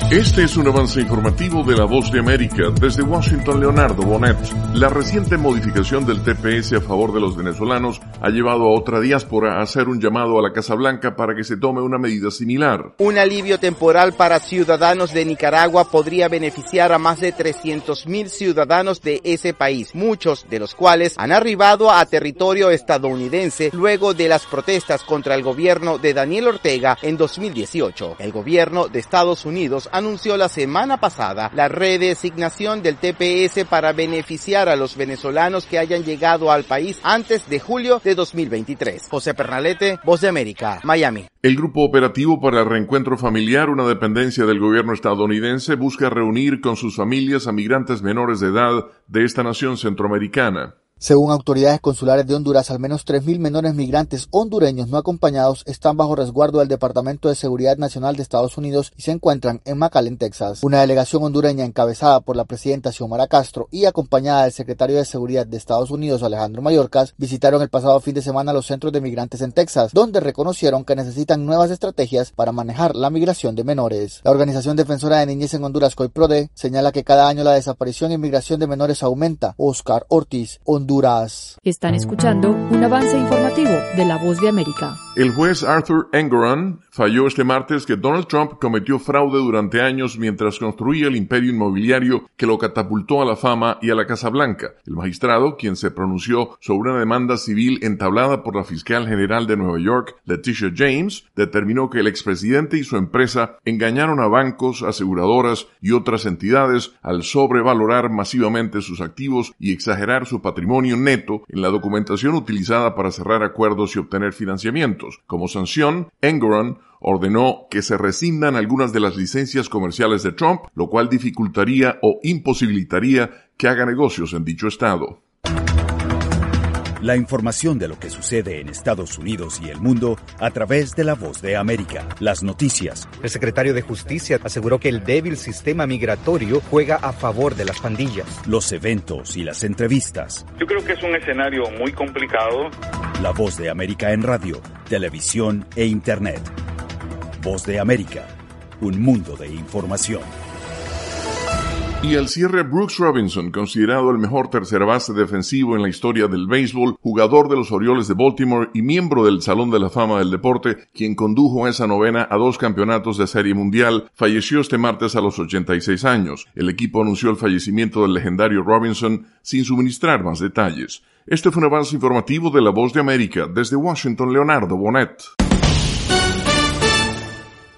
Este es un avance informativo de La Voz de América. Desde Washington, Leonardo Bonet. La reciente modificación del TPS a favor de los venezolanos ha llevado a otra diáspora a hacer un llamado a la Casa Blanca para que se tome una medida similar. Un alivio temporal para ciudadanos de Nicaragua podría beneficiar a más de 300,000 ciudadanos de ese país, muchos de los cuales han arribado a territorio estadounidense luego de las protestas contra el gobierno de Daniel Ortega en 2018. El gobierno de Estados Unidos anunció la semana pasada la redesignación del TPS para beneficiar a los venezolanos que hayan llegado al país antes de julio de 2023. José Pernalete, Voz de América, Miami. El Grupo Operativo para el Reencuentro Familiar, una dependencia del gobierno estadounidense, busca reunir con sus familias a migrantes menores de edad de esta nación centroamericana. Según autoridades consulares de Honduras, al menos 3,000 menores migrantes hondureños no acompañados están bajo resguardo del Departamento de Seguridad Nacional de Estados Unidos y se encuentran en McAllen, Texas. Una delegación hondureña encabezada por la presidenta Xiomara Castro y acompañada del secretario de Seguridad de Estados Unidos, Alejandro Mayorkas, visitaron el pasado fin de semana los centros de migrantes en Texas, donde reconocieron que necesitan nuevas estrategias para manejar la migración de menores. La Organización Defensora de Niñez en Honduras, COIPRODE, señala que cada año la desaparición y migración de menores aumenta. Oscar Ortiz, Honduras. Están escuchando un avance informativo de La Voz de América. El juez Arthur Engoron falló este martes que Donald Trump cometió fraude durante años mientras construía el imperio inmobiliario que lo catapultó a la fama y a la Casa Blanca. El magistrado, quien se pronunció sobre una demanda civil entablada por la fiscal general de Nueva York, Letitia James, determinó que el expresidente y su empresa engañaron a bancos, aseguradoras y otras entidades al sobrevalorar masivamente sus activos y exagerar su patrimonio neto en la documentación utilizada para cerrar acuerdos y obtener financiamientos. Como sanción, Engoron ordenó que se rescindan algunas de las licencias comerciales de Trump, lo cual dificultaría o imposibilitaría que haga negocios en dicho estado. La información de lo que sucede en Estados Unidos y el mundo a través de La Voz de América. Las noticias. El secretario de Justicia aseguró que el débil sistema migratorio juega a favor de las pandillas. Los eventos y las entrevistas. Yo creo que es un escenario muy complicado. La Voz de América en radio, televisión e internet. Voz de América, un mundo de información. Y al cierre, Brooks Robinson, considerado el mejor tercera base defensivo en la historia del béisbol, jugador de los Orioles de Baltimore y miembro del Salón de la Fama del Deporte, quien condujo esa novena a 2 campeonatos de Serie Mundial, falleció este martes a los 86 años. El equipo anunció el fallecimiento del legendario Robinson sin suministrar más detalles. Este fue un avance informativo de La Voz de América. Desde Washington, Leonardo Bonet.